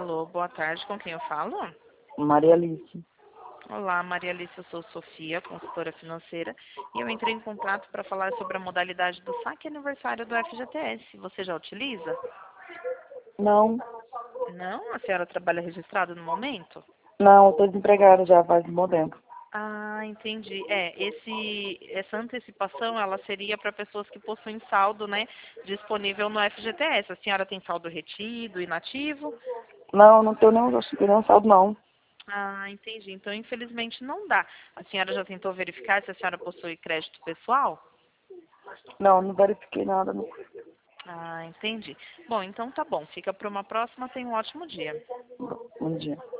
Alô, boa tarde, com quem eu falo? Maria Alice. Olá, Maria Alice, eu sou Sofia, consultora financeira, e eu entrei em contato para falar sobre a modalidade do saque aniversário do FGTS. Você já utiliza? Não, Não? A senhora trabalha registrada no momento? não, eu tô desempregada já faz um bom tempo. Ah, entendi. Essa antecipação, ela seria para pessoas que possuem saldo, né, disponível no FGTS. A senhora tem saldo retido, inativo? Não, não tenho nenhum saldo, não. Ah, entendi. Então, infelizmente, não dá. A senhora já tentou verificar se a senhora possui crédito pessoal? Não, não verifiquei nada, não. Ah, entendi. Bom, então tá bom. Fica para uma próxima. Tenha um ótimo dia. Bom dia.